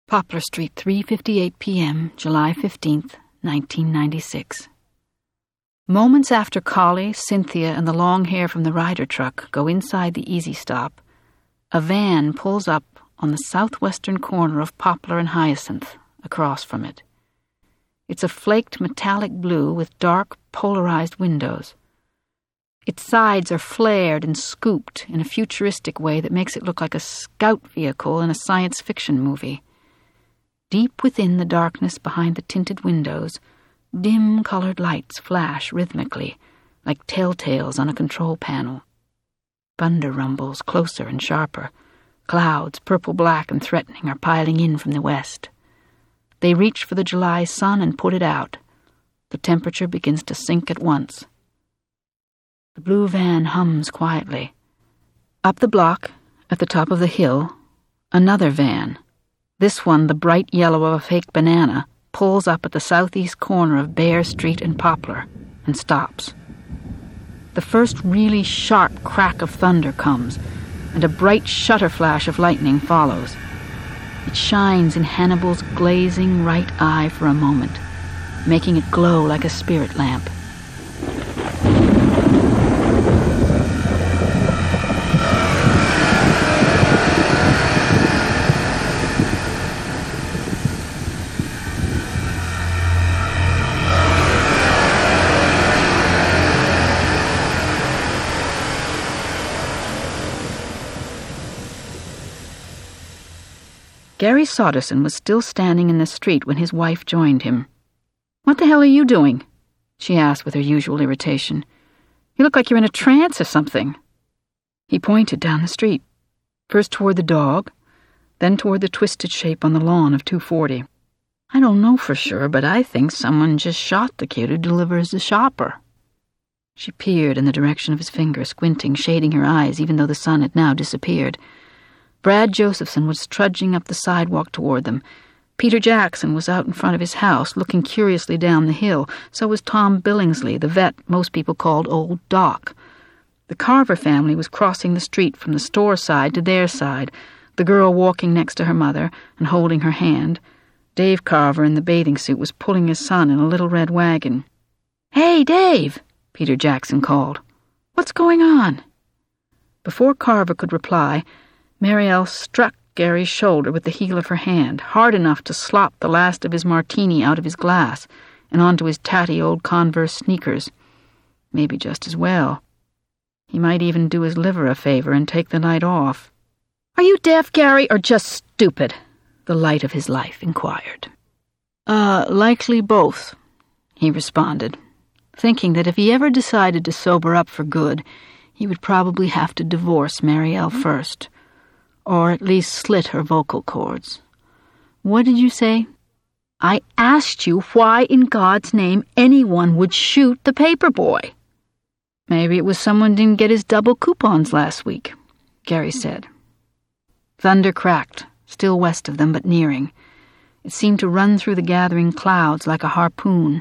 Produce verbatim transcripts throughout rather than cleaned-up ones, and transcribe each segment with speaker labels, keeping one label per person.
Speaker 1: Poplar Street, three fifty-eight p.m., July fifteenth, nineteen ninety-six. Moments after Collie, Cynthia, and the long hair from the rider truck go inside the Easy Stop, a van pulls up on the southwestern corner of Poplar and Hyacinth, across from it. It's a flaked metallic blue with dark, polarized windows. Its sides are flared and scooped in a futuristic way that makes it look like a scout vehicle in a science fiction movie. Deep within the darkness behind the tinted windows, dim colored lights flash rhythmically, like telltales on a control panel. Thunder rumbles closer and sharper. Clouds, purple-black and threatening, are piling in from the west. They reach for the July sun and put it out. The temperature begins to sink at once. The blue van hums quietly. Up the block, at the top of the hill, another van, this one the bright yellow of a fake banana, pulls up at the southeast corner of Bear Street and Poplar and stops. The first really sharp crack of thunder comes, and a bright shutter flash of lightning follows. It shines in Hannibal's glazing right eye for a moment, making it glow like a spirit lamp. Gary Sodderson was still standing in the street when his wife joined him. "What the hell are you doing?" she asked with her usual irritation. "You look like you're in a trance or something." He pointed down the street, first toward the dog, then toward the twisted shape on the lawn of two forty. "I don't know for sure, but I think someone just shot the kid who delivers the shopper." She peered in the direction of his finger, squinting, shading her eyes, even though the sun had now disappeared. Brad Josephson was trudging up the sidewalk toward them. Peter Jackson was out in front of his house, looking curiously down the hill. So was Tom Billingsley, the vet most people called Old Doc. The Carver family was crossing the street from the store side to their side, the girl walking next to her mother and holding her hand. Dave Carver in the bathing suit was pulling his son in a little red wagon. "Hey, Dave!" Peter Jackson called. "What's going on?" Before Carver could reply, Marielle struck Gary's shoulder with the heel of her hand, hard enough to slop the last of his martini out of his glass and onto his tatty old Converse sneakers. Maybe just as well. He might even do his liver a favor and take the night off. "Are you deaf, Gary, or just stupid?" the light of his life inquired. Uh, likely both," he responded, thinking that if he ever decided to sober up for good, he would probably have to divorce Marielle first. Or at least slit her vocal cords. "What did you say?" "I asked you why in God's name anyone would shoot the paper boy." "Maybe it was someone didn't get his double coupons last week," Gary said. Thunder cracked, still west of them but nearing. It seemed to run through the gathering clouds like a harpoon.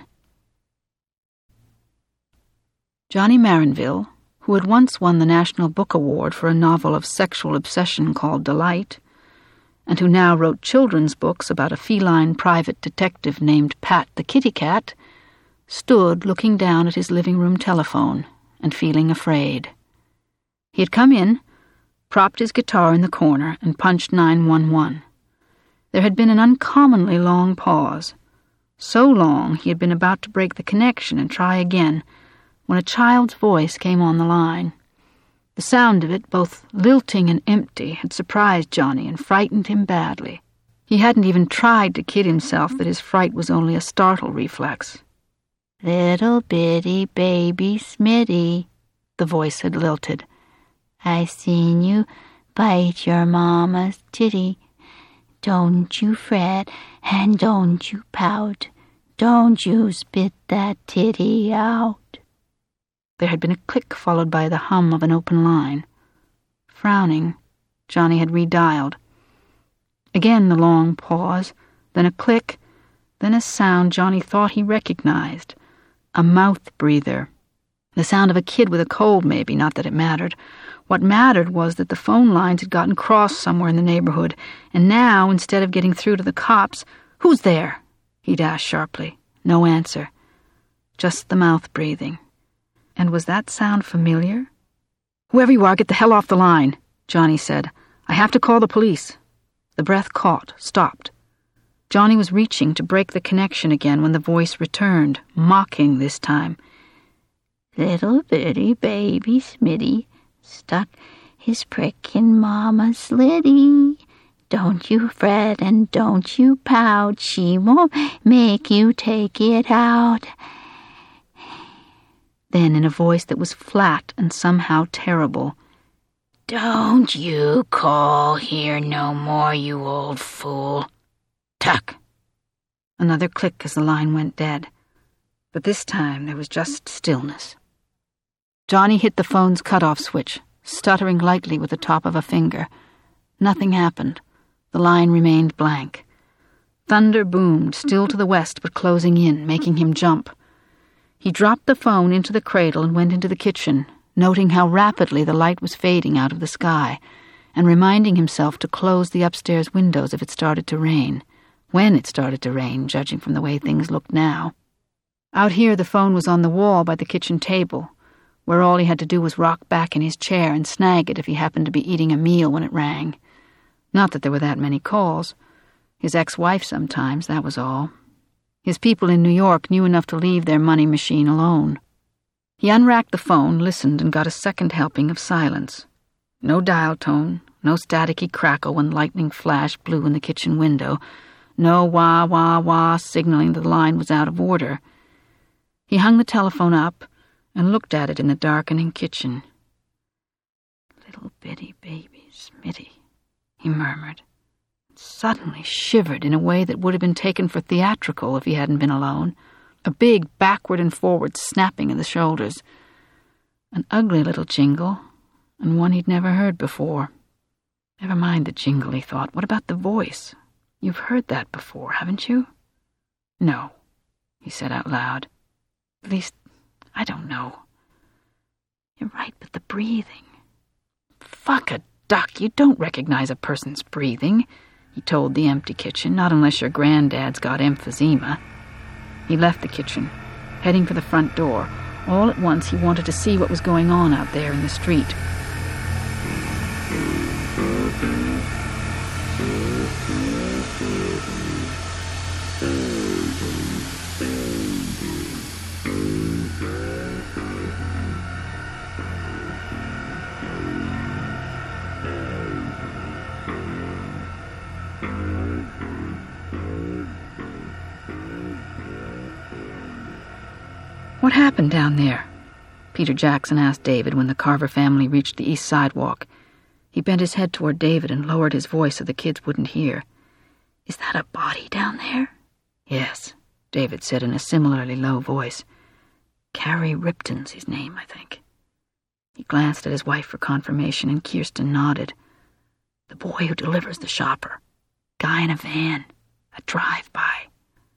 Speaker 1: Johnny Marinville, who had once won the National Book Award for a novel of sexual obsession called Delight, and who now wrote children's books about a feline private detective named Pat the Kitty Cat, stood looking down at his living room telephone and feeling afraid. He had come in, propped his guitar in the corner, and punched nine one one. There had been an uncommonly long pause, so long he had been about to break the connection and try again, when a child's voice came on the line. The sound of it, both lilting and empty, had surprised Johnny and frightened him badly. He hadn't even tried to kid himself that his fright was only a startle reflex. "Little bitty baby Smitty," the voice had lilted. "I seen you bite your mama's titty. Don't you fret and don't you pout. Don't you spit that titty out." There had been a click followed by the hum of an open line. Frowning, Johnny had redialed. Again the long pause, then a click, then a sound Johnny thought he recognized, a mouth breather, The sound of a kid with a cold, maybe, not that it mattered. What mattered was that the phone lines had gotten crossed somewhere in the neighborhood, and now, instead of getting through to the cops, "Who's there?" He'd asked sharply. No answer. Just the mouth breathing. And was that sound familiar? "Whoever you are, get the hell off the line," Johnny said. "I have to call the police." The breath caught, stopped. Johnny was reaching to break the connection again when the voice returned, mocking this time.
Speaker 2: "Little bitty baby Smitty stuck his prick in Mama's liddy. Don't you fret and don't you pout, she won't make you take it out." Then, in a voice that was flat and somehow terrible, "Don't you call here no more, you old fool. Tuck." Another click as the line went dead. But this time there was just stillness. Johnny hit the phone's cutoff switch, stuttering lightly with the top of a finger. Nothing happened. The line remained blank. Thunder boomed, still to the west but closing in, making him jump. He dropped the phone into the cradle and went into the kitchen, noting how rapidly the light was fading out of the sky, and reminding himself to close the upstairs windows if it started to rain. When it started to rain, judging from the way things looked now. Out here, the phone was on the wall by the kitchen table, where all he had to do was rock back in his chair and snag it if he happened to be eating a meal when it rang. Not that there were that many calls. His ex-wife sometimes, that was all. His people in New York knew enough to leave their money machine alone. He unracked the phone, listened, and got a second helping of silence. No dial tone, no staticky crackle when lightning flash blew in the kitchen window, no wah, wah, wah signaling the line was out of order. He hung the telephone up and looked at it in the darkening kitchen. "Little bitty baby Smitty," he murmured, and suddenly shivered in a way that would have been taken for theatrical if he hadn't been alone. A big backward and forward snapping of the shoulders. An ugly little jingle, and one he'd never heard before. Never mind the jingle, he thought. What about the voice? You've heard that before, haven't you? No, he said out loud. At least, I don't know. You're right, but the breathing. Fuck a duck, you don't recognize a person's breathing, he told the empty kitchen, not unless your granddad's got emphysema. He left the kitchen, heading for the front door. All at once he wanted to see what was going on out there in the street. "What happened down there?" Peter Jackson asked David when the Carver family reached the east sidewalk. He bent his head toward David and lowered his voice so the kids wouldn't hear. "Is that a body down there?" "Yes," David said in a similarly low voice. "Carrie Ripton's his name, I think." He glanced at his wife for confirmation, and Kirsten nodded. "The boy who delivers the shopper. Guy in a van. A drive-by."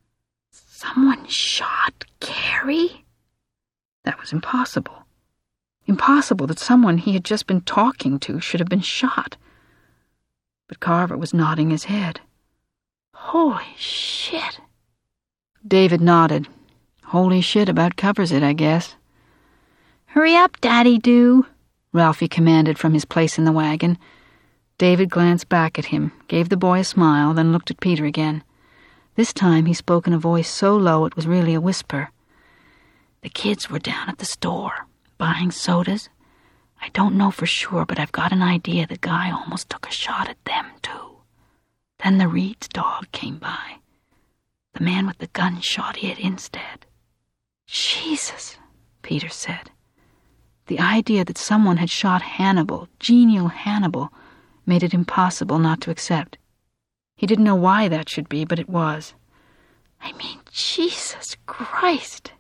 Speaker 2: "Someone shot Carrie?" That was impossible. Impossible that someone he had just been talking to should have been shot. But Carver was nodding his head. "Holy shit." David nodded. Holy shit about covers it, I guess. "Hurry up, Daddy, do," Ralphie commanded from his place in the wagon. David glanced back at him, gave the boy a smile, then looked at Peter again. This time he spoke in a voice so low it was really a whisper. "The kids were down at the store, buying sodas. I don't know for sure, but I've got an idea the guy almost took a shot at them, too. Then the Reed's dog came by. The man with the gun shot it instead." "Jesus," Peter said. The idea that someone had shot Hannibal, genial Hannibal, made it impossible not to accept. He didn't know why that should be, but it was. "I mean, Jesus Christ."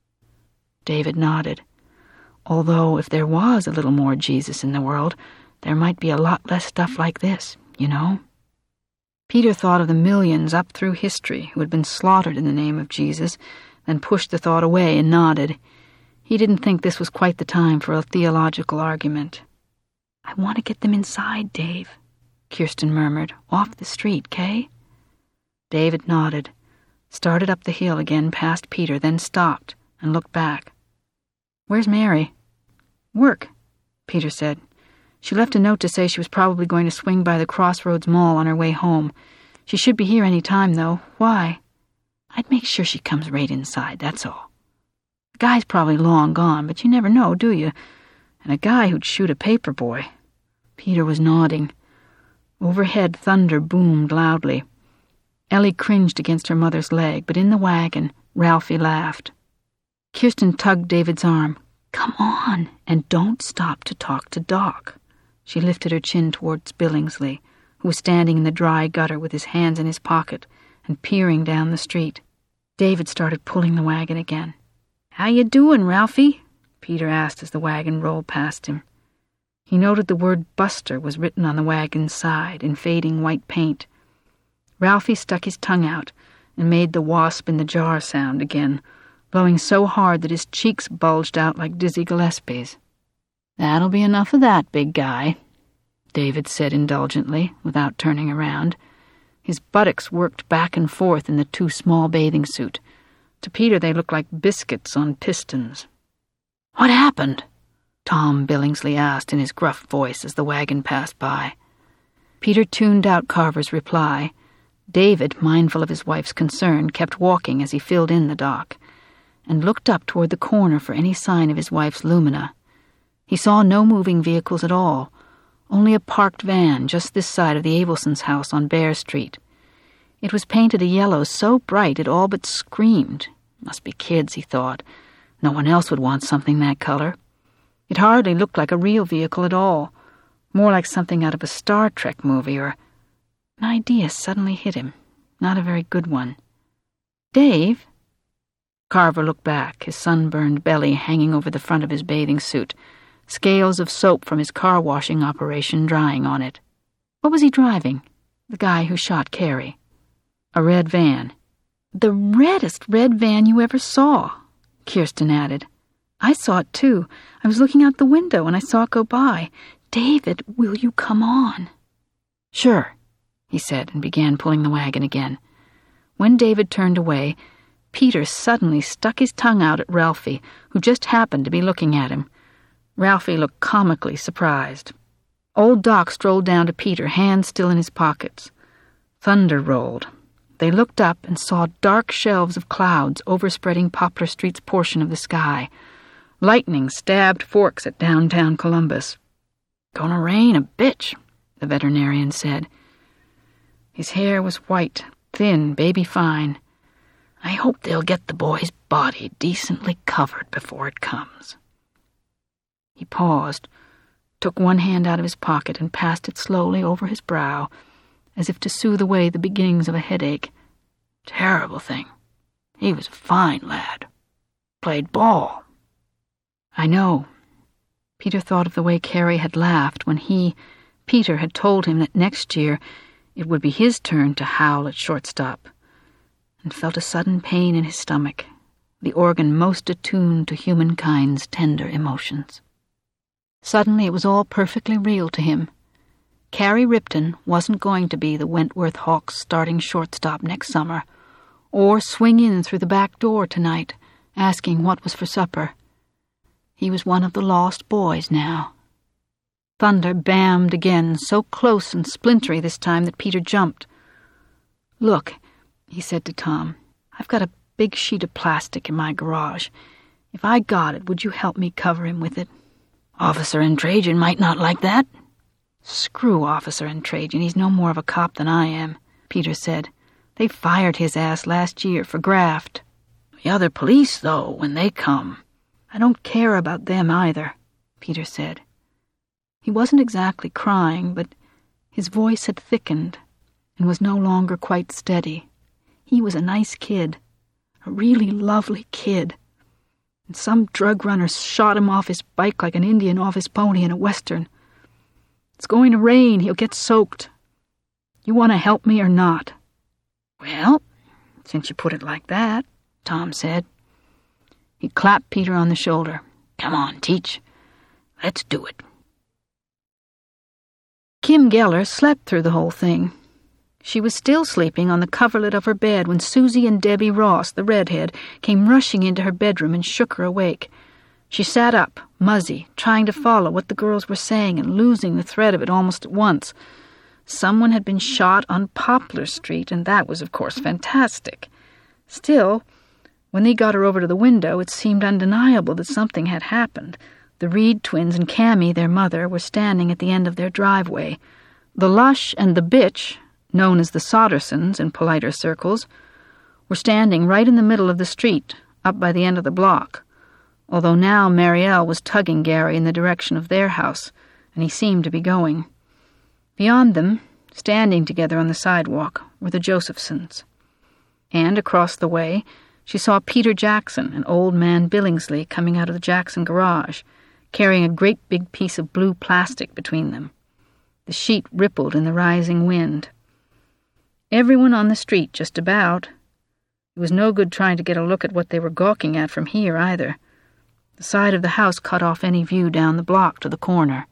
Speaker 2: David nodded. Although, if there was a little more Jesus in the world, there might be a lot less stuff like this, you know? Peter thought of the millions up through history who had been slaughtered in the name of Jesus, then pushed the thought away and nodded.
Speaker 1: He didn't think this was quite the time for a theological argument.
Speaker 2: "I want to get them inside, Dave," Kirsten murmured. "Off the street, Kay?"
Speaker 1: David nodded, started up the hill again past Peter, then stopped and looked back. "Where's Mary?" "Work," Peter said. "She left a note to say she was probably going to swing by the Crossroads Mall on her way home. She should be here any time, though. Why?"
Speaker 2: "I'd make sure she comes right inside, that's all."
Speaker 1: "The guy's probably long gone, but you never know, do you? And a guy who'd shoot a paper boy." Peter was nodding. Overhead, thunder boomed loudly. Ellie cringed against her mother's leg, but in the wagon, Ralphie laughed. Kirsten tugged David's arm.
Speaker 2: "Come on, and don't stop to talk to Doc."
Speaker 1: She lifted her chin towards Billingsley, who was standing in the dry gutter with his hands in his pocket and peering down the street. David started pulling the wagon again. "How you doin', Ralphie?" Peter asked as the wagon rolled past him. He noted the word Buster was written on the wagon's side in fading white paint. Ralphie stuck his tongue out and made the wasp in the jar sound again, blowing so hard that his cheeks bulged out like Dizzy Gillespie's. "That'll be enough of that, big guy," David said indulgently, without turning around. His buttocks worked back and forth in the too small bathing suit. To Peter they looked like biscuits on pistons. "What happened?" Tom Billingsley asked in his gruff voice as the wagon passed by. Peter tuned out Carver's reply. David, mindful of his wife's concern, kept walking as he filled in the dock, and looked up toward the corner for any sign of his wife's Lumina. He saw no moving vehicles at all, only a parked van just this side of the Abelsons' house on Bear Street. It was painted a yellow so bright it all but screamed. Must be kids, he thought. No one else would want something that color. It hardly looked like a real vehicle at all, more like something out of a Star Trek movie, or... An idea suddenly hit him, not a very good one. "Dave?" Carver looked back, his sunburned belly hanging over the front of his bathing suit, scales of soap from his car-washing operation drying on it. What was he driving? The guy who shot Carrie. A red van. "The reddest red van you ever saw," Kirsten added. "I saw it, too. I was looking out the window and I saw it go by. David, will you come on?" "Sure," he said, and began pulling the wagon again. When David turned away, Peter suddenly stuck his tongue out at Ralphie, who just happened to be looking at him. Ralphie looked comically surprised. Old Doc strolled down to Peter, hands still in his pockets. Thunder rolled. They looked up and saw dark shelves of clouds overspreading Poplar Street's portion of the sky. Lightning stabbed forks at downtown Columbus. "Gonna rain a bitch," the veterinarian said. His hair was white, thin, baby-fine. "I hope they'll get the boy's body decently covered before it comes." He paused, took one hand out of his pocket and passed it slowly over his brow, as if to soothe away the beginnings of a headache. "Terrible thing. He was a fine lad. Played ball." "I know." Peter thought of the way Carrie had laughed when he, Peter, had told him that next year it would be his turn to howl at shortstop, and felt a sudden pain in his stomach, the organ most attuned to humankind's tender emotions. Suddenly it was all perfectly real to him. Carrie Ripton wasn't going to be the Wentworth Hawks' starting shortstop next summer, or swing in through the back door tonight, asking what was for supper. He was one of the lost boys now. Thunder bammed again, so close and splintery this time that Peter jumped. "Look," he said to Tom, "I've got a big sheet of plastic in my garage. If I got it, would you help me cover him with it?" "Officer and Trajan might not like that." "Screw Officer and Trajan, he's no more of a cop than I am," Peter said. "They fired his ass last year for graft." "The other police, though, when they come." "I don't care about them either," Peter said. He wasn't exactly crying, but his voice had thickened and was no longer quite steady. He was a nice kid, a really lovely kid, and some drug runner shot him off his bike like an Indian off his pony in a western. It's going to rain, he'll get soaked. You want to help me or not?" "Well, since you put it like that," Tom said. He clapped Peter on the shoulder. "Come on, Teach. Let's do it." Kim Geller slept through the whole thing. She was still sleeping on the coverlet of her bed when Susie and Debbie Ross, the redhead, came rushing into her bedroom and shook her awake. She sat up, muzzy, trying to follow what the girls were saying and losing the thread of it almost at once. Someone had been shot on Poplar Street, and that was, of course, fantastic. Still, when they got her over to the window, it seemed undeniable that something had happened. The Reed twins and Cammie, their mother, were standing at the end of their driveway. The Lush and the Bitch, known as the Soddersons in politer circles, were standing right in the middle of the street, up by the end of the block, although now Marielle was tugging Gary in the direction of their house, and he seemed to be going. Beyond them, standing together on the sidewalk, were the Josephsons. And across the way, she saw Peter Jackson and old man Billingsley coming out of the Jackson garage, carrying a great big piece of blue plastic between them. The sheet rippled in the rising wind. Everyone on the street, just about. It was no good trying to get a look at what they were gawking at from here, either. The side of the house cut off any view down the block to the corner.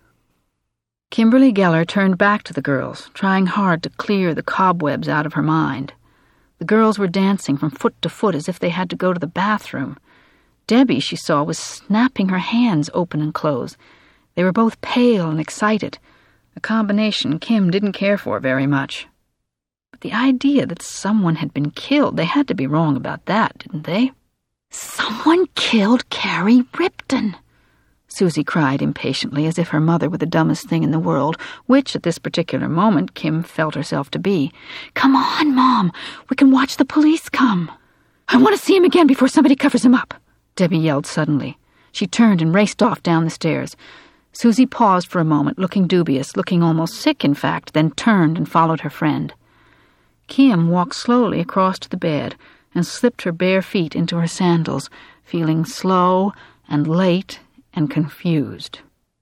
Speaker 1: Kimberly Geller turned back to the girls, trying hard to clear the cobwebs out of her mind. The girls were dancing from foot to foot as if they had to go to the bathroom. Debbie, she saw, was snapping her hands open and close. They were both pale and excited, a combination Kim didn't care for very much. But the idea that someone had been killed, they had to be wrong about that, didn't they? "Someone killed Carrie Ripton," Susie cried impatiently, as if her mother were the dumbest thing in the world, which, at this particular moment, Kim felt herself to be. "Come on, Mom. We can watch the police come." "I want to see him again before somebody covers him up," Debbie yelled suddenly. She turned and raced off down the stairs. Susie paused for a moment, looking dubious, looking almost sick, in fact, then turned and followed her friend. Kim walked slowly across to the bed and slipped her bare feet into her sandals, feeling slow and late and confused.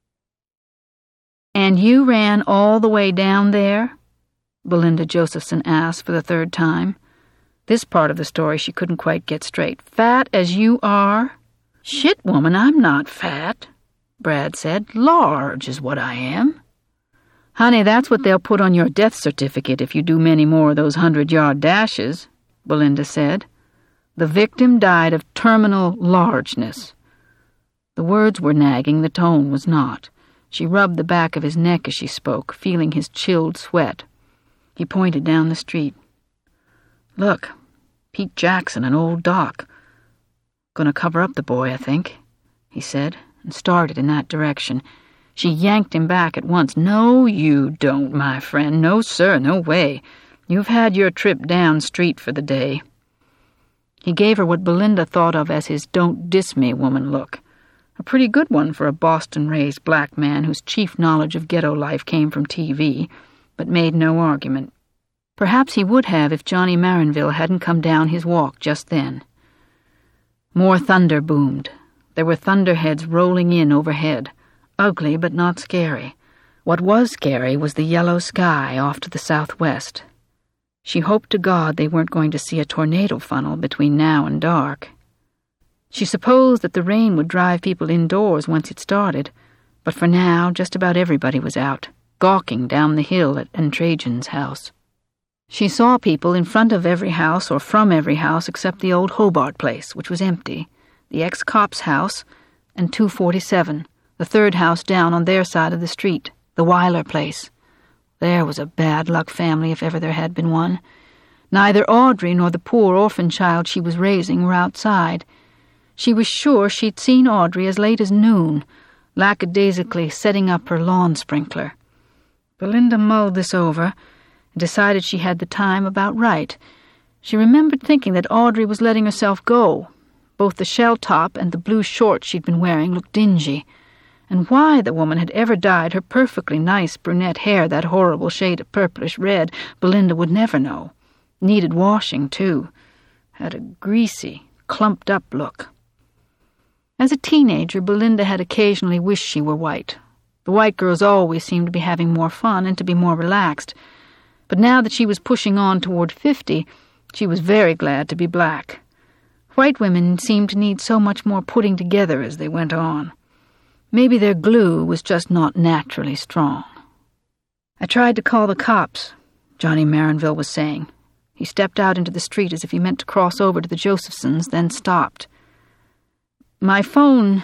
Speaker 1: "And you ran all the way down there?" Belinda Josephson asked for the third time. This part of the story she couldn't quite get straight. "Fat as you are?" "Shit, woman, I'm not fat," Brad said. "Large is what I am." "Honey, that's what they'll put on your death certificate if you do many more of those hundred-yard dashes," Belinda said. "The victim died of terminal largeness." The words were nagging, the tone was not. She rubbed the back of his neck as she spoke, feeling his chilled sweat. He pointed down the street. "Look, Pete Jackson and old Doc. Gonna cover up the boy, I think," he said, and started in that direction. She yanked him back at once. "No, you don't, my friend. No, sir, no way. You've had your trip down street for the day." He gave her what Belinda thought of as his don't diss me woman look. A pretty good one for a Boston-raised black man whose chief knowledge of ghetto life came from T V, but made no argument. Perhaps he would have if Johnny Marinville hadn't come down his walk just then. More thunder boomed. There were thunderheads rolling in overhead, ugly but not scary. What was scary was the yellow sky off to the southwest. She hoped to God they weren't going to see a tornado funnel between now and dark. She supposed that the rain would drive people indoors once it started, but for now just about everybody was out, gawking down the hill at Trajan's house. She saw people in front of every house or from every house except the old Hobart place, which was empty, the ex-cop's house, and two forty-seven, the third house down on their side of the street, the Weiler place. There was a bad-luck family if ever there had been one. Neither Audrey nor the poor orphan child she was raising were outside. She was sure she'd seen Audrey as late as noon, lackadaisically setting up her lawn sprinkler. Belinda mulled this over and decided she had the time about right. She remembered thinking that Audrey was letting herself go. Both the shell top and the blue shorts she'd been wearing looked dingy, and why the woman had ever dyed her perfectly nice brunette hair that horrible shade of purplish red, Belinda would never know. Needed washing, too. Had a greasy, clumped-up look. As a teenager, Belinda had occasionally wished she were white. The white girls always seemed to be having more fun and to be more relaxed. But now that she was pushing on toward fifty, she was very glad to be black. White women seemed to need so much more putting together as they went on. Maybe their glue was just not naturally strong. "I tried to call the cops," Johnny Marinville was saying. He stepped out into the street as if he meant to cross over to the Josephsons, then stopped. "My phone—"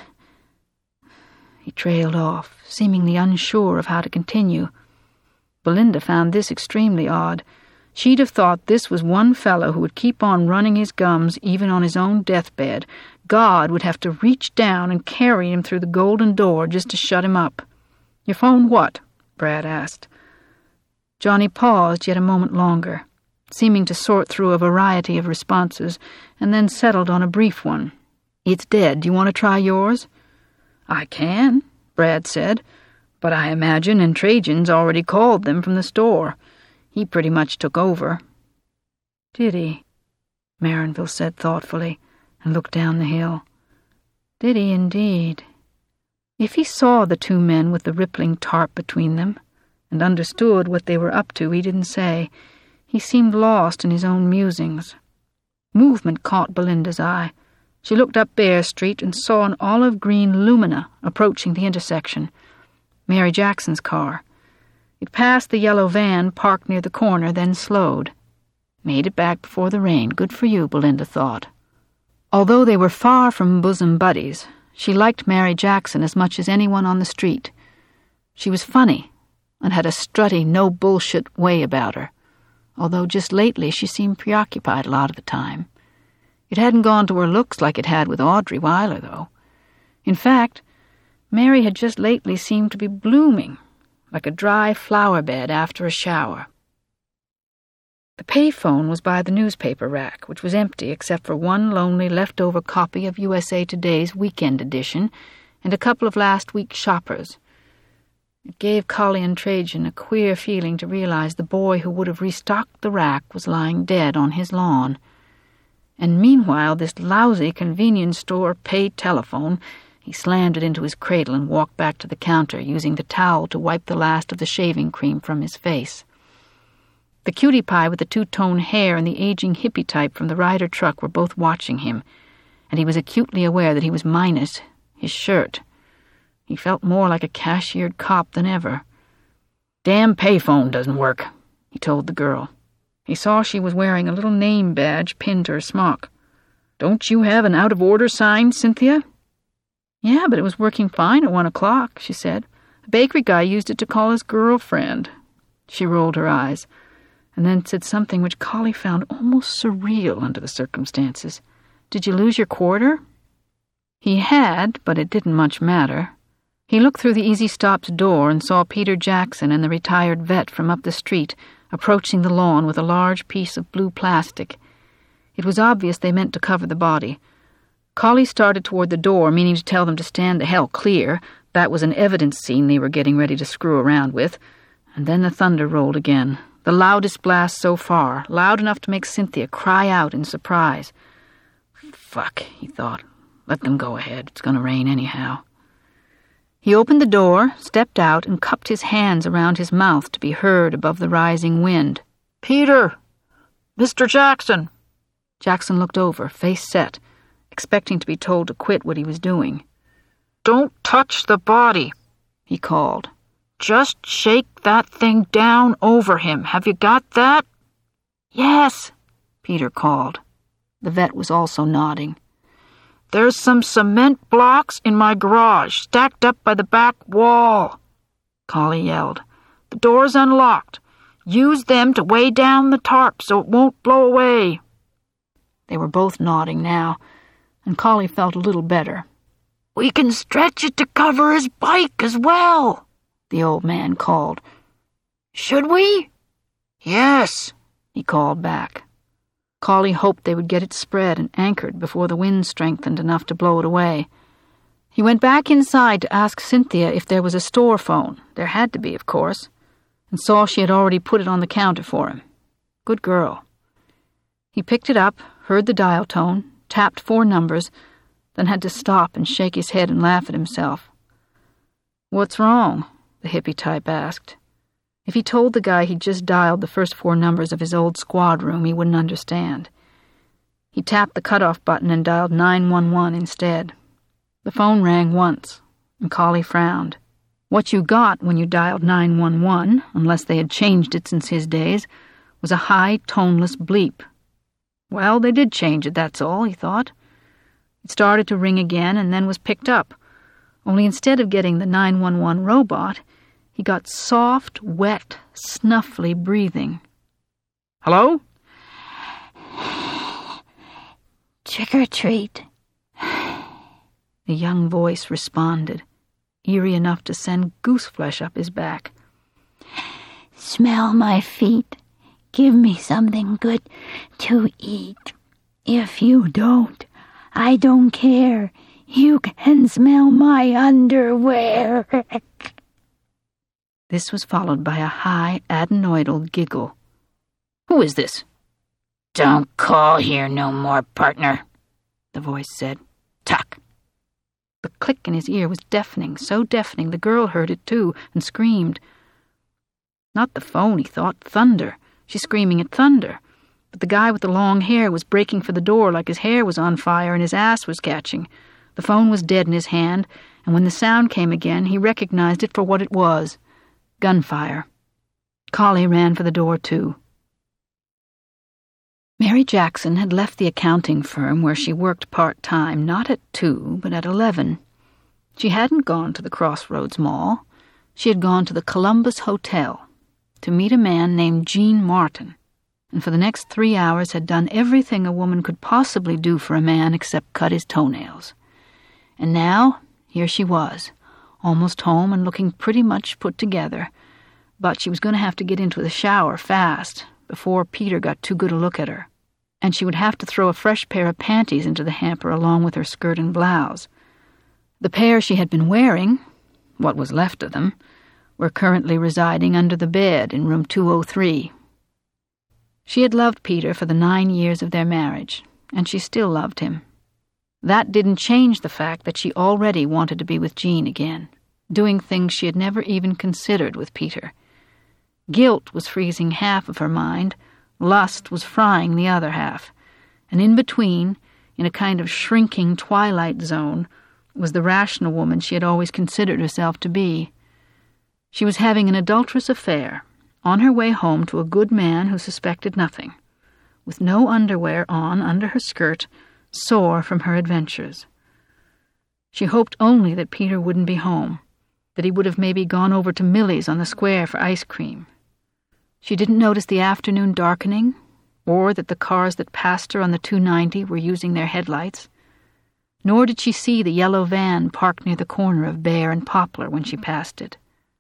Speaker 1: He trailed off, seemingly unsure of how to continue. Belinda found this extremely odd. She'd have thought this was one fellow who would keep on running his gums even on his own deathbed. God would have to reach down and carry him through the golden door just to shut him up. "Your phone what?" Brad asked. Johnny paused yet a moment longer, seeming to sort through a variety of responses, and then settled on a brief one. "It's dead. Do you want to try yours?" "I can," Brad said, "but I imagine and Trajan's already called them from the store. He pretty much took over." "Did he?" Marinville said thoughtfully, and looked down the hill. "Did he indeed?" If he saw the two men with the rippling tarp between them, and understood what they were up to, he didn't say. He seemed lost in his own musings. Movement caught Belinda's eye. She looked up Bear Street and saw an olive-green Lumina approaching the intersection. Mary Jackson's car. It passed the yellow van parked near the corner, then slowed. Made it back before the rain. Good for you, Belinda thought. Although they were far from bosom buddies, she liked Mary Jackson as much as anyone on the street. She was funny, and had a strutty, no-bullshit way about her, although just lately she seemed preoccupied a lot of the time. It hadn't gone to her looks like it had with Audrey Weiler, though. In fact, Mary had just lately seemed to be blooming, like a dry flower bed after a shower. The payphone was by the newspaper rack, which was empty except for one lonely leftover copy of U S A Today's weekend edition and a couple of last week's shoppers. It gave Collie and Trajan a queer feeling to realize the boy who would have restocked the rack was lying dead on his lawn. And meanwhile, this lousy convenience store paid telephone, he slammed it into his cradle and walked back to the counter, using the towel to wipe the last of the shaving cream from his face. The cutie pie with the two-tone hair and the aging hippie type from the Ryder truck were both watching him, and he was acutely aware that he was minus his shirt. He felt more like a cashiered cop than ever. "Damn payphone doesn't work," he told the girl. He saw she was wearing a little name badge pinned to her smock. "Don't you have an out-of-order sign, Cynthia?" "Yeah, but it was working fine at one o'clock," she said. "A bakery guy used it to call his girlfriend." She rolled her eyes, and then said something which Collie found almost surreal under the circumstances. "Did you lose your quarter?" He had, but it didn't much matter. He looked through the Easy Stop's door and saw Peter Jackson and the retired vet from up the street approaching the lawn with a large piece of blue plastic. It was obvious they meant to cover the body. Collie started toward the door, meaning to tell them to stand the hell clear. That was an evidence scene they were getting ready to screw around with. And then the thunder rolled again, the loudest blast so far, loud enough to make Cynthia cry out in surprise. "Fuck," he thought. "Let them go ahead. It's going to rain anyhow." He opened the door, stepped out, and cupped his hands around his mouth to be heard above the rising wind. "Peter! Mister Jackson!" Jackson looked over, face set, expecting to be told to quit what he was doing. "Don't touch the body," he called. "Just shake that thing down over him. Have you got that?" "Yes," Peter called. The vet was also nodding. "There's some cement blocks in my garage, stacked up by the back wall," Collie yelled. "The door's unlocked. Use them to weigh down the tarp so it won't blow away." They were both nodding now, and Collie felt a little better. "We can stretch it to cover his bike as well," the old man called. "Should we?" "Yes," he called back. Collie hoped they would get it spread and anchored before the wind strengthened enough to blow it away. He went back inside to ask Cynthia if there was a store phone. There had to be, of course, and saw she had already put it on the counter for him. Good girl. He picked it up, heard the dial tone, tapped four numbers, then had to stop and shake his head and laugh at himself. "What's wrong?" the hippie type asked. If he told the guy he'd just dialed the first four numbers of his old squad room, he wouldn't understand. He tapped the cutoff button and dialed nine one one instead. The phone rang once, and Collie frowned. What you got when you dialed nine one one, unless they had changed it since his days, was a high, toneless bleep. Well, they did change it, that's all, he thought. It started to ring again and then was picked up, only instead of getting the nine one one robot, he got soft, wet, snuffly breathing. Hello?
Speaker 2: Trick or treat.
Speaker 1: The young voice responded, eerie enough to send gooseflesh up his back.
Speaker 2: Smell my feet. Give me something good to eat. If you don't, I don't care. You can smell my underwear.
Speaker 1: This was followed by a high, adenoidal giggle. Who is this?
Speaker 2: Don't call here no more, partner, the voice said. Tuck.
Speaker 1: The click in his ear was deafening, so deafening the girl heard it too, and screamed. Not the phone, he thought. Thunder. She's screaming at thunder. But the guy with the long hair was breaking for the door like his hair was on fire and his ass was catching. The phone was dead in his hand, and when the sound came again, he recognized it for what it was. Gunfire. Collie ran for the door, too. Mary Jackson had left the accounting firm where she worked part-time, not at two, but at eleven. She hadn't gone to the Crossroads Mall. She had gone to the Columbus Hotel to meet a man named Gene Martin, and for the next three hours had done everything a woman could possibly do for a man except cut his toenails. And now, here she was, almost home and looking pretty much put together, but she was going to have to get into the shower fast before Peter got too good a look at her, and she would have to throw a fresh pair of panties into the hamper along with her skirt and blouse. The pair she had been wearing, what was left of them, were currently residing under the bed in room two oh three. She had loved Peter for the nine years of their marriage, and she still loved him. That didn't change the fact that she already wanted to be with Gene again, doing things she had never even considered with Peter. Guilt was freezing half of her mind, lust was frying the other half, and in between, in a kind of shrinking twilight zone, was the rational woman she had always considered herself to be. She was having an adulterous affair, on her way home to a good man who suspected nothing, with no underwear on under her skirt, sore from her adventures. She hoped only that Peter wouldn't be home, that he would have maybe gone over to Millie's on the square for ice cream. She didn't notice the afternoon darkening, or that the cars that passed her on the two ninety were using their headlights, nor did she see the yellow van parked near the corner of Bear and Poplar when she passed it.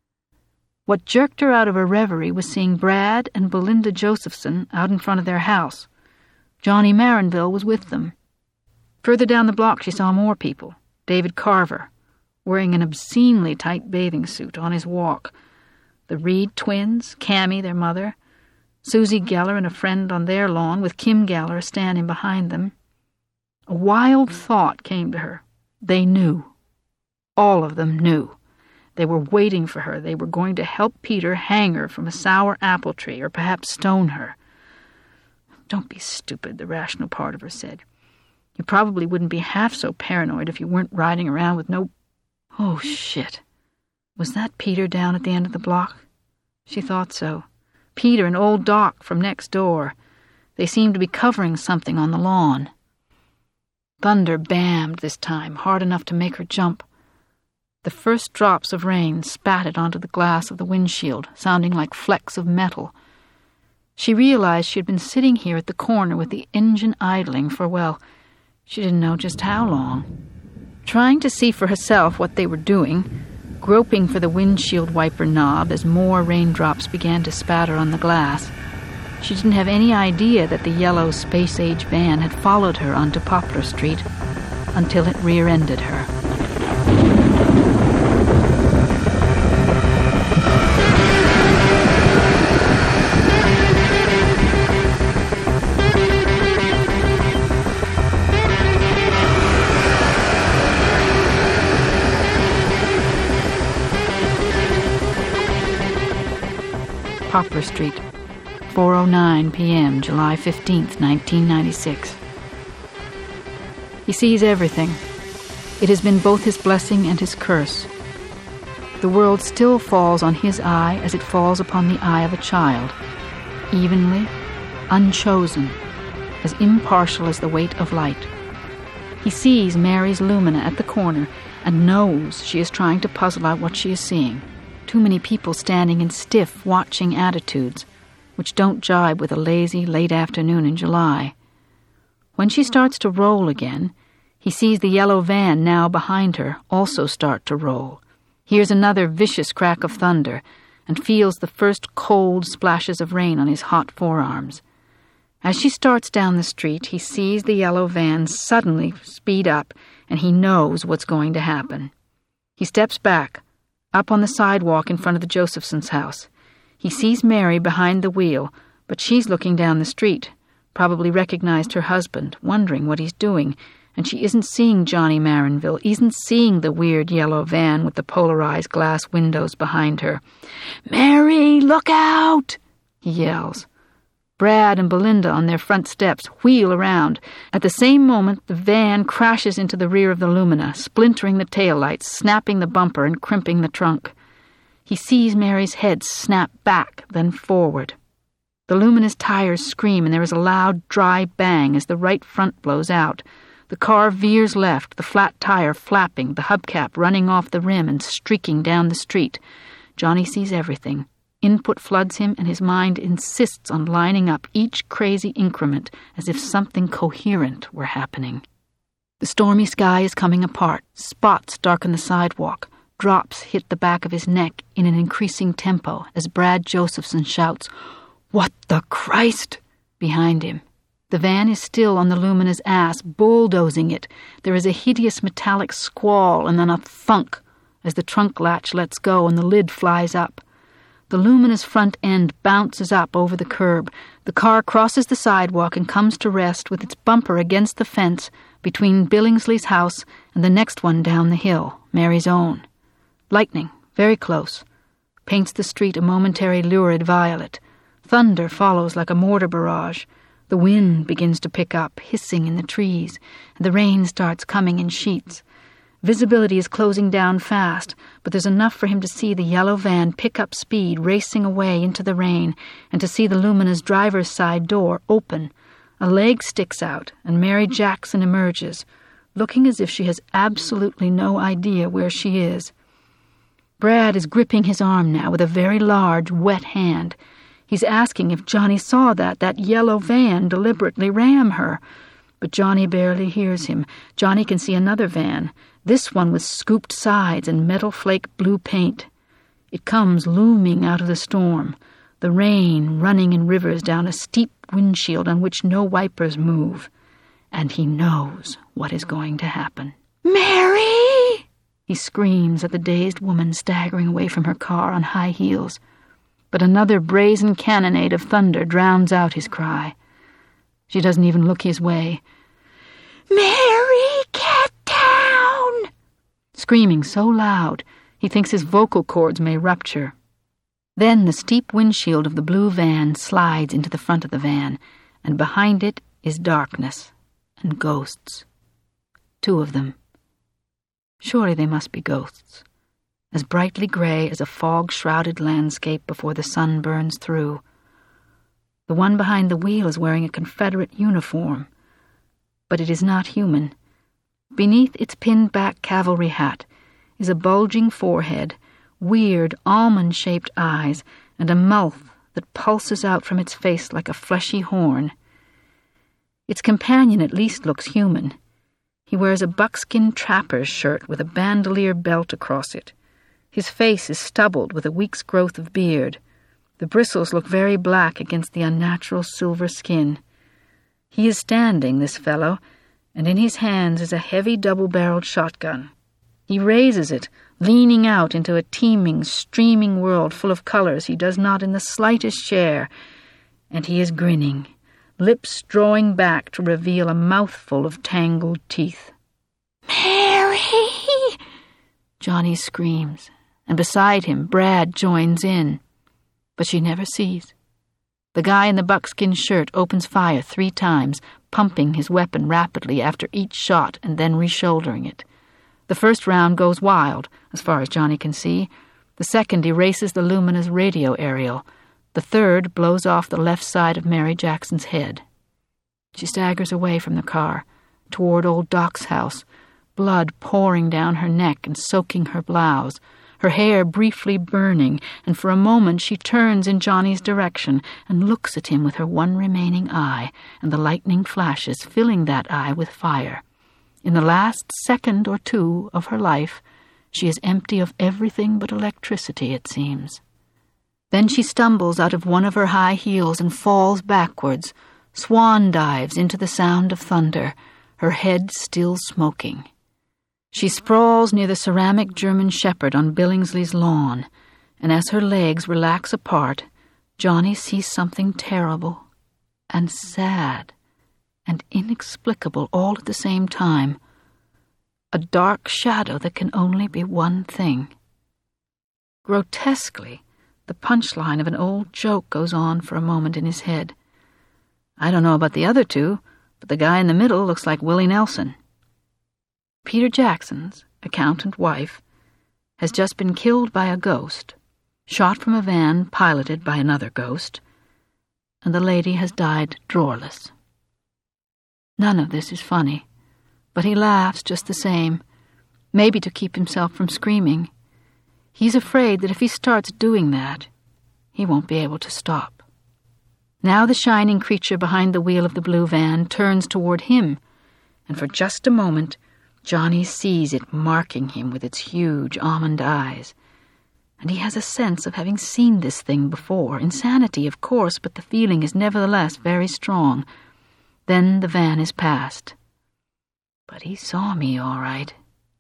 Speaker 1: What jerked her out of her reverie was seeing Brad and Belinda Josephson out in front of their house. Johnny Marinville was with them. Further down the block she saw more people. David Carver, wearing an obscenely tight bathing suit, on his walk. The Reed twins, Cammie, their mother, Susie Geller and a friend on their lawn, with Kim Geller standing behind them. A wild thought came to her. They knew. All of them knew. They were waiting for her. They were going to help Peter hang her from a sour apple tree, or perhaps stone her. Don't be stupid, the rational part of her said. You probably wouldn't be half so paranoid if you weren't riding around with no... Oh, shit. Was that Peter down at the end of the block? She thought so. Peter and old Doc from next door. They seemed to be covering something on the lawn. Thunder bammed this time, hard enough to make her jump. The first drops of rain spattered onto the glass of the windshield, sounding like flecks of metal. She realized she had been sitting here at the corner with the engine idling for, well, she didn't know just how long. Trying to see for herself what they were doing, groping for the windshield wiper knob as more raindrops began to spatter on the glass. She didn't have any idea that the yellow space-age van had followed her onto Poplar Street until it rear-ended her. Poplar Street, four oh nine p.m., July fifteenth, nineteen ninety-six. He sees everything. It has been both his blessing and his curse. The world still falls on his eye as it falls upon the eye of a child, evenly, unchosen, as impartial as the weight of light. He sees Mary's lumina at the corner and knows she is trying to puzzle out what she is seeing. Too many people standing in stiff, watching attitudes, which don't jibe with a lazy, late afternoon in July. When she starts to roll again, he sees the yellow van now behind her also start to roll, hears another vicious crack of thunder, and feels the first cold splashes of rain on his hot forearms. As she starts down the street, he sees the yellow van suddenly speed up, and he knows what's going to happen. He steps back, up on the sidewalk in front of the Josephsons' house. He sees Mary behind the wheel, but she's looking down the street, probably recognized her husband, wondering what he's doing, and she isn't seeing Johnny Marinville, isn't seeing the weird yellow van with the polarized glass windows behind her. "Mary, look out!" he yells. Brad and Belinda on their front steps wheel around. At the same moment, the van crashes into the rear of the Lumina, splintering the taillights, snapping the bumper, and crimping the trunk. He sees Mary's head snap back, then forward. The Lumina's tires scream, and there is a loud, dry bang as the right front blows out. The car veers left, the flat tire flapping, the hubcap running off the rim and streaking down the street. Johnny sees everything. Input floods him, and his mind insists on lining up each crazy increment as if something coherent were happening. The stormy sky is coming apart. Spots darken the sidewalk. Drops hit the back of his neck in an increasing tempo as Brad Josephson shouts, "What the Christ?" behind him. The van is still on the Lumina's ass, bulldozing it. There is a hideous metallic squall and then a thunk as the trunk latch lets go and the lid flies up. The Lumina's front end bounces up over the curb. The car crosses the sidewalk and comes to rest with its bumper against the fence between Billingsley's house and the next one down the hill, Mary's own. Lightning, very close, paints the street a momentary lurid violet. Thunder follows like a mortar barrage. The wind begins to pick up, hissing in the trees, and the rain starts coming in sheets. Visibility is closing down fast, but there's enough for him to see the yellow van pick up speed, racing away into the rain, and to see the Lumina's driver's side door open. A leg sticks out, and Mary Jackson emerges, looking as if she has absolutely no idea where she is. Brad is gripping his arm now with a very large, wet hand. He's asking if Johnny saw that, that yellow van deliberately ram her. But Johnny barely hears him. Johnny can see another van, this one with scooped sides and metal flake blue paint. It comes looming out of the storm, the rain running in rivers down a steep windshield on which no wipers move. And he knows what is going to happen. "Mary!" he screams at the dazed woman staggering away from her car on high heels. But another brazen cannonade of thunder drowns out his cry. She doesn't even look his way. "Mary, get down!" Screaming so loud, he thinks his vocal cords may rupture. Then the steep windshield of the blue van slides into the front of the van, and behind it is darkness and ghosts. Two of them. Surely they must be ghosts, as brightly gray as a fog-shrouded landscape before the sun burns through. The one behind the wheel is wearing a Confederate uniform, but it is not human. Beneath its pinned-back cavalry hat is a bulging forehead, weird almond-shaped eyes, and a mouth that pulses out from its face like a fleshy horn. Its companion at least looks human. He wears a buckskin trapper's shirt with a bandolier belt across it. His face is stubbled with a week's growth of beard. The bristles look very black against the unnatural silver skin. He is standing, this fellow, and in his hands is a heavy double-barreled shotgun. He raises it, leaning out into a teeming, streaming world full of colors he does not in the slightest share, and he is grinning, lips drawing back to reveal a mouthful of tangled teeth. "Mary!" Johnny screams, and beside him Brad joins in, but she never sees. The guy in the buckskin shirt opens fire three times, pumping his weapon rapidly after each shot and then reshouldering it. The first round goes wild, as far as Johnny can see. The second erases the luminous radio aerial. The third blows off the left side of Mary Jackson's head. She staggers away from the car, toward old Doc's house, blood pouring down her neck and soaking her blouse, her hair briefly burning, and for a moment she turns in Johnny's direction and looks at him with her one remaining eye, and the lightning flashes, filling that eye with fire. In the last second or two of her life, she is empty of everything but electricity, it seems. Then she stumbles out of one of her high heels and falls backwards, swan dives into the sound of thunder, her head still smoking. She sprawls near the ceramic German shepherd on Billingsley's lawn, and as her legs relax apart, Johnny sees something terrible and sad and inexplicable all at the same time. A dark shadow that can only be one thing. Grotesquely, the punchline of an old joke goes on for a moment in his head. I don't know about the other two, but the guy in the middle looks like Willie Nelson. Peter Jackson's accountant wife has just been killed by a ghost, shot from a van piloted by another ghost, and the lady has died drawerless. None of this is funny, but he laughs just the same, maybe to keep himself from screaming. He's afraid that if he starts doing that, he won't be able to stop. Now the shining creature behind the wheel of the blue van turns toward him, and for just a moment, Johnny sees it marking him with its huge almond eyes, and he has a sense of having seen this thing before. Insanity, of course, but the feeling is nevertheless very strong. Then the van is past. But he saw me, all right.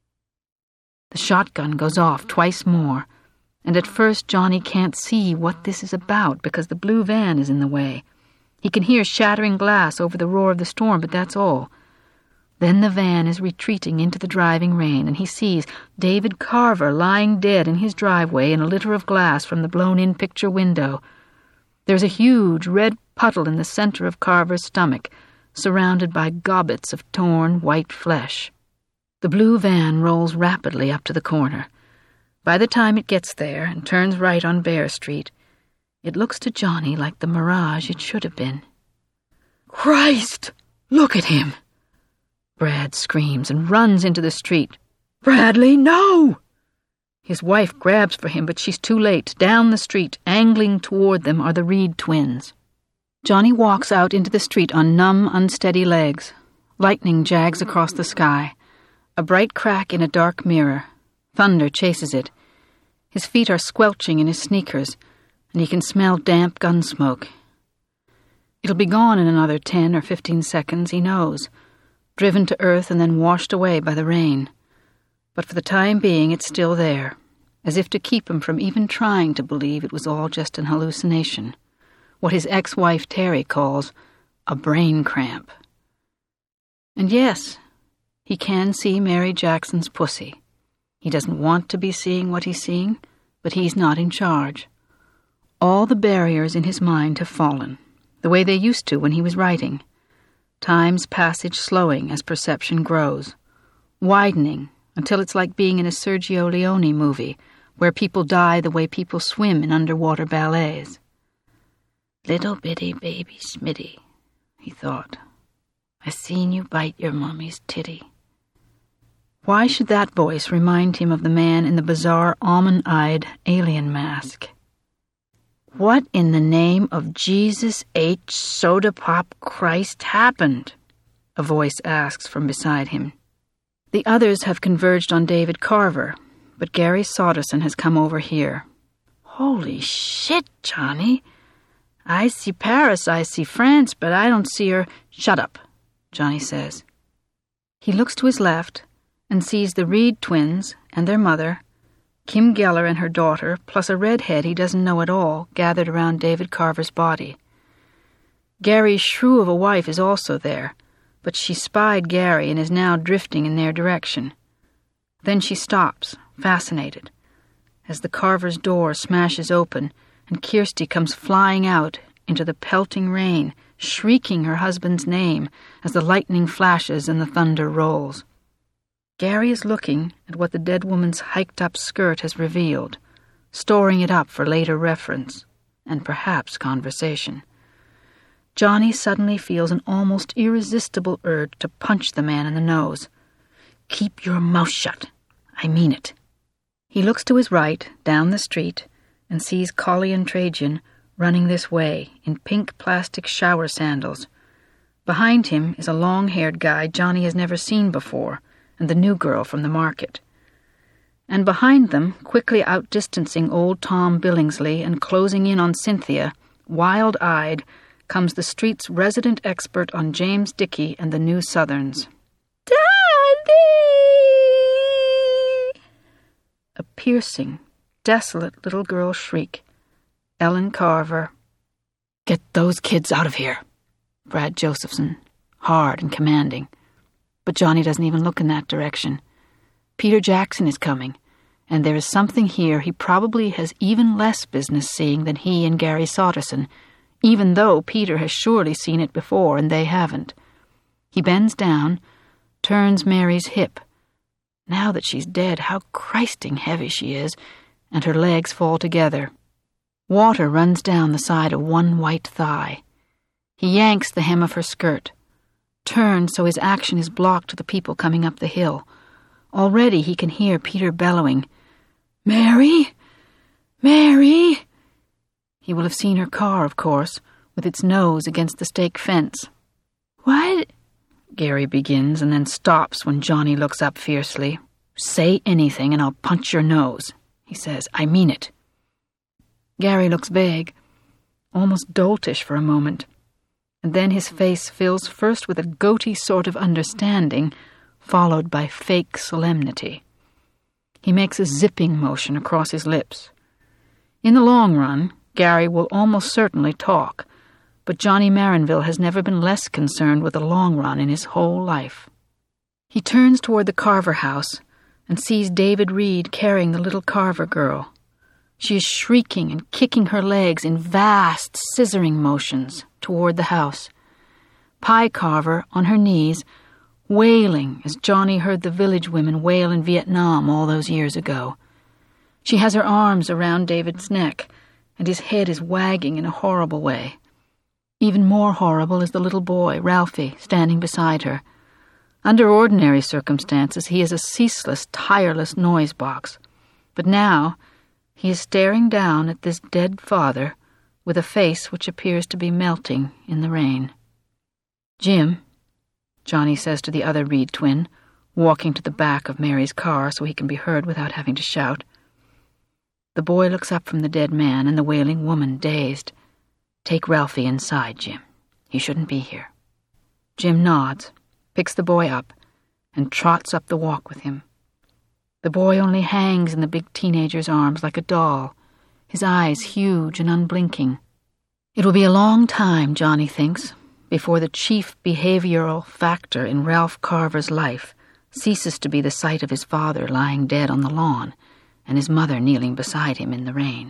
Speaker 1: The shotgun goes off twice more, and at first Johnny can't see what this is about because the blue van is in the way. He can hear shattering glass over the roar of the storm, but that's all. Then the van is retreating into the driving rain, and he sees David Carver lying dead in his driveway in a litter of glass from the blown-in picture window. There's a huge red puddle in the center of Carver's stomach, surrounded by gobbets of torn white flesh. The blue van rolls rapidly up to the corner. By the time it gets there and turns right on Bear Street, it looks to Johnny like the mirage it should have been. "Christ! Look at him!" Brad screams and runs into the street. "Bradley, no!" His wife grabs for him, but she's too late. Down the street, angling toward them, are the Reed twins. Johnny walks out into the street on numb, unsteady legs. Lightning jags across the sky. A bright crack in a dark mirror. Thunder chases it. His feet are squelching in his sneakers, and he can smell damp gun smoke. It'll be gone in another ten or fifteen seconds, he knows, driven to earth and then washed away by the rain. But for the time being, it's still there, as if to keep him from even trying to believe it was all just an hallucination, what his ex-wife Terry calls a brain cramp. And yes, he can see Mary Jackson's pussy. He doesn't want to be seeing what he's seeing, but he's not in charge. All the barriers in his mind have fallen, the way they used to when he was writing. Time's passage slowing as perception grows, widening until it's like being in a Sergio Leone movie where people die the way people swim in underwater ballets. "Little bitty baby Smitty," he thought. "I seen you bite your mummy's titty." Why should that voice remind him of the man in the bizarre almond-eyed alien mask? "What in the name of Jesus H. Soda Pop Christ happened?" a voice asks from beside him. The others have converged on David Carver, but Gary Soderson has come over here. "Holy shit, Johnny. I see Paris, I see France, but I don't see her." "Shut up," Johnny says. He looks to his left and sees the Reed twins and their mother, Kim Geller and her daughter, plus a redhead he doesn't know at all, gathered around David Carver's body. Gary's shrew of a wife is also there, but she spied Gary and is now drifting in their direction. Then she stops, fascinated, as the Carver's door smashes open and Kirsty comes flying out into the pelting rain, shrieking her husband's name as the lightning flashes and the thunder rolls. Gary is looking at what the dead woman's hiked-up skirt has revealed, storing it up for later reference, and perhaps conversation. Johnny suddenly feels an almost irresistible urge to punch the man in the nose. "Keep your mouth shut. I mean it." He looks to his right, down the street, and sees Colleen Trajan running this way in pink plastic shower sandals. Behind him is a long-haired guy Johnny has never seen before, and the new girl from the market. And behind them, quickly outdistancing old Tom Billingsley and closing in on Cynthia, wild-eyed, comes the street's resident expert on James Dickey and the New Southerns. "Daddy!" A piercing, desolate little girl shriek. Ellen Carver. "Get those kids out of here," Brad Josephson, hard and commanding. But Johnny doesn't even look in that direction. Peter Jackson is coming, and there is something here he probably has even less business seeing than he and Gary Solderson, even though Peter has surely seen it before and they haven't. He bends down, turns Mary's hip. Now that she's dead, how Christing heavy she is, and her legs fall together. Water runs down the side of one white thigh. He yanks the hem of her skirt, turns so his action is blocked to the people coming up the hill. Already he can hear Peter bellowing, "Mary! Mary!" He will have seen her car, of course, with its nose against the stake fence. "What?" Gary begins and then stops when Johnny looks up fiercely. "Say anything and I'll punch your nose," he says. "I mean it." Gary looks vague, almost doltish for a moment, and then his face fills first with a goaty sort of understanding, followed by fake solemnity. He makes a zipping motion across his lips. In the long run, Gary will almost certainly talk, but Johnny Marinville has never been less concerned with the long run in his whole life. He turns toward the Carver house and sees David Reed carrying the little Carver girl. She is shrieking and kicking her legs in vast, scissoring motions toward the house. Pie Carver, on her knees, wailing as Johnny heard the village women wail in Vietnam all those years ago. She has her arms around David's neck, and his head is wagging in a horrible way. Even more horrible is the little boy, Ralphie, standing beside her. Under ordinary circumstances, he is a ceaseless, tireless noise box. But now, he is staring down at this dead father with a face which appears to be melting in the rain. "Jim," Johnny says to the other Reed twin, walking to the back of Mary's car so he can be heard without having to shout. The boy looks up from the dead man and the wailing woman, dazed. "Take Ralphie inside, Jim. He shouldn't be here." Jim nods, picks the boy up, and trots up the walk with him. The boy only hangs in the big teenager's arms like a doll, his eyes huge and unblinking. It will be a long time, Johnny thinks, before the chief behavioral factor in Ralph Carver's life ceases to be the sight of his father lying dead on the lawn and his mother kneeling beside him in the rain.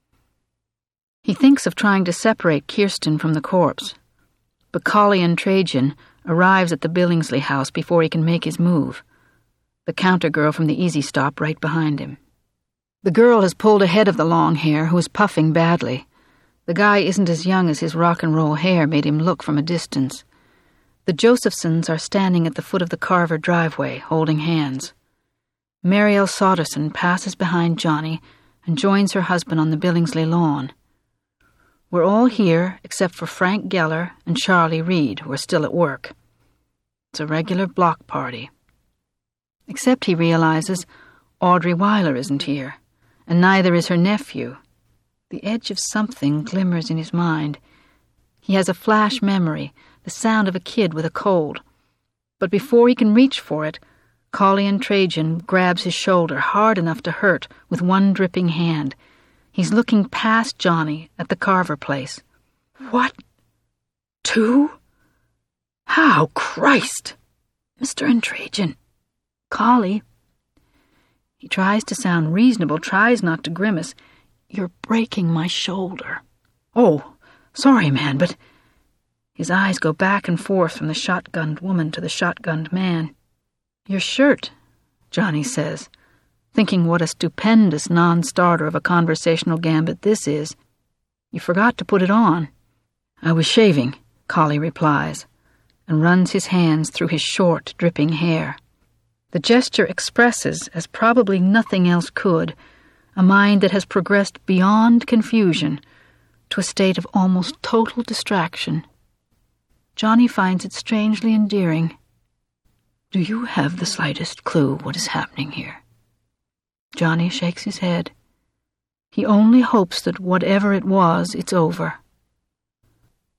Speaker 1: He thinks of trying to separate Kirsten from the corpse, but Colleen Trajan arrives at the Billingsley house before he can make his move, the counter girl from the Easy Stop right behind him. The girl has pulled ahead of the long hair, who is puffing badly. The guy isn't as young as his rock and roll hair made him look from a distance. The Josephsons are standing at the foot of the Carver driveway, holding hands. Mariel Solderson passes behind Johnny and joins her husband on the Billingsley lawn. We're all here except for Frank Geller and Charlie Reed, who are still at work. It's a regular block party. Except, he realizes, Audrey Weiler isn't here, and neither is her nephew. The edge of something glimmers in his mind. He has a flash memory, the sound of a kid with a cold. But before he can reach for it, Colleen Trajan grabs his shoulder hard enough to hurt with one dripping hand. He's looking past Johnny at the Carver place. What? Two? How, Christ! Mister Trajan. Collie. He tries to sound reasonable, tries not to grimace. You're breaking my shoulder. Oh, Sorry, man, but... His eyes go back and forth from the shotgunned woman to the shotgunned man. Your shirt, Johnny says, thinking what a stupendous non-starter of a conversational gambit this is. You forgot to put it on. I was shaving, Collie replies, and runs his hands through his short, dripping hair. The gesture expresses, as probably nothing else could, a mind that has progressed beyond confusion to a state of almost total distraction. Johnny finds it strangely endearing. Do you have the slightest clue what is happening here? Johnny shakes his head. He only hopes that whatever it was, it's over.